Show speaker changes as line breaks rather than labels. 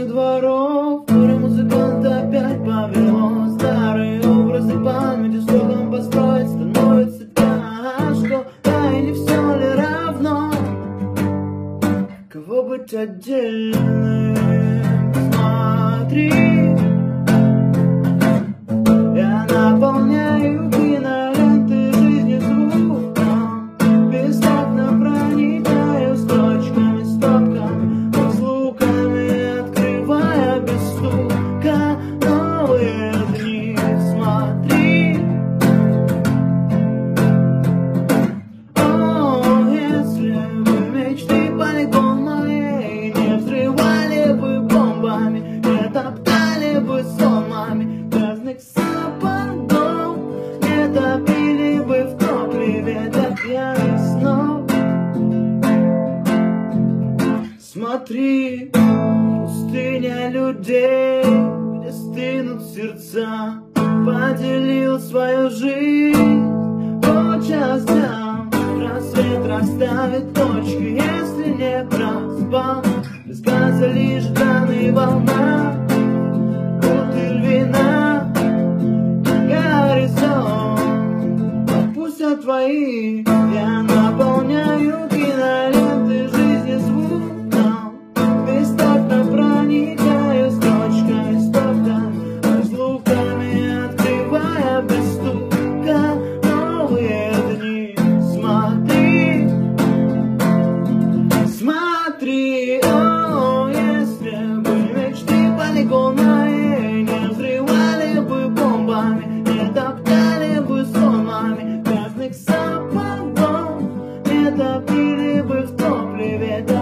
пустынных дворов, море музыканта опять повело. Старые образы памяти с трудом построить становится тяжко. Да и не все ли равно, кого быть отдельным? Смотри, я наполняю киноленты жизнью звуком, бесстопно проникаю строчками, стопками, звуками, открывая без стука новые дни. Смотри, о, если бы мечты полигон моей не взрывали бы бомбами, не топтали бы сломами грязных сапогов, не топили бы в топливе до пьяных снов. Смотри, пустыня людей, где стынут сердца, поделил свою жизнь по частям. Рассвет расставит точки, если не проспал. Без газа лишь данные волна, бутыль вина, горизонт. Отпустят твои, я наполняю киноленты жизни звуком, бесстопно проникаю строчками, стопками, звуками, открывая без стука новые дни. Смотри, смотри, о, если бы мечты полигон моей не взрывали бы бомбами, не топтали бы сломами грязных сапогов, не топили бы в топливе